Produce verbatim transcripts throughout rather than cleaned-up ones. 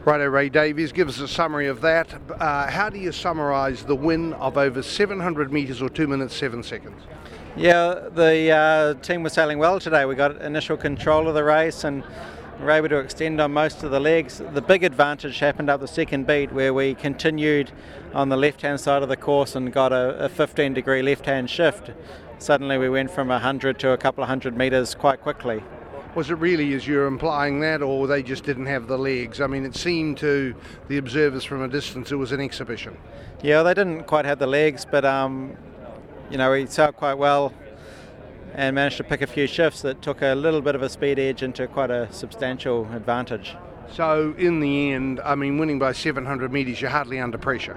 Righto, Ray Davies, give us a summary of that. Uh, how do you summarise the win of over seven hundred metres or two minutes seven seconds? Yeah, the uh, team was sailing well today. We got initial control of the race and were able to extend on most of the legs. The big advantage happened up the second beat, where we continued on the left-hand side of the course and got a, a fifteen degree left-hand shift. Suddenly we went from one hundred to a couple of hundred metres quite quickly. Was it really as you're implying that, or they just didn't have the legs? I mean, it seemed to the observers from a distance it was an exhibition. Yeah, they didn't quite have the legs, but um, you know, we sailed quite well and managed to pick a few shifts that took a little bit of a speed edge into quite a substantial advantage. So in the end, I mean, winning by seven hundred metres, you're hardly under pressure.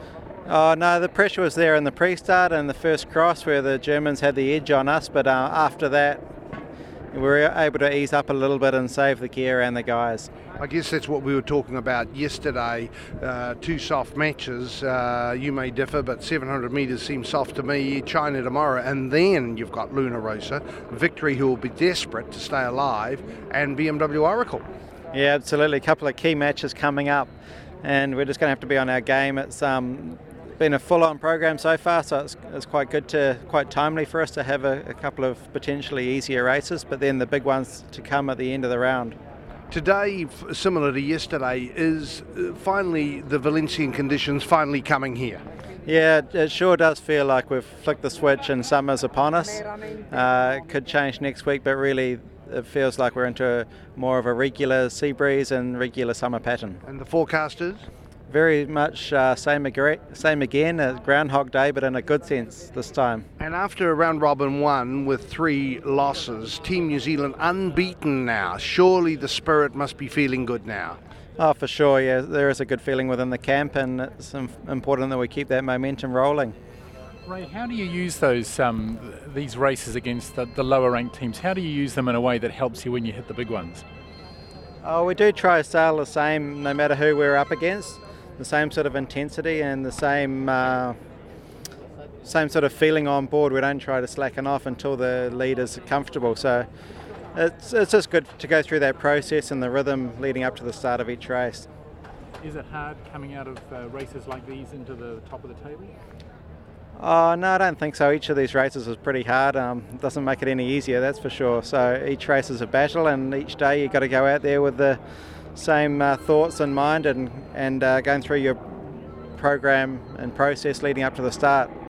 Oh no, the pressure was there in the pre-start and the first cross where the Germans had the edge on us, but uh, after that we were able to ease up a little bit and save the gear and the guys. I guess that's what we were talking about yesterday, uh, two soft matches. Uh, you may differ, but seven hundred metres seems soft to me. China tomorrow, and then you've got Luna Rossa, Victory, who will be desperate to stay alive, and B M W Oracle. Yeah, absolutely. A couple of key matches coming up, and we're just going to have to be on our game. It's um, been a full-on program so far, so it's, it's quite good to, quite timely for us to have a, a couple of potentially easier races, but then the big ones to come at the end of the round. Today, similar to yesterday, is finally the Valencian conditions finally coming here. Yeah, it sure does feel like we've flicked the switch and summer's upon us. Uh, it could change next week, but really it feels like we're into a, more of a regular sea breeze and regular summer pattern. And the forecast is? Very much uh, same, ag- same again, a Groundhog Day, but in a good sense this time. And after a round robin one with three losses, Team New Zealand unbeaten now. Surely the spirit must be feeling good now. Oh, for sure, yeah. There is a good feeling within the camp, and it's important that we keep that momentum rolling. Ray, how do you use those um, these races against the, the lower ranked teams? How do you use them in a way that helps you when you hit the big ones? Oh, we do try to sail the same no matter who we're up against. The same sort of intensity and the same uh, same sort of feeling on board. We don't try to slacken off until the lead is comfortable. So it's it's just good to go through that process and the rhythm leading up to the start of each race. Is it hard coming out of uh, races like these into the top of the table? Oh, no, I don't think so. Each of these races is pretty hard. Um, it doesn't make it any easier, that's for sure. So each race is a battle, and each day you've got to go out there with the same uh, thoughts in mind and, and uh, going through your program and process leading up to the start.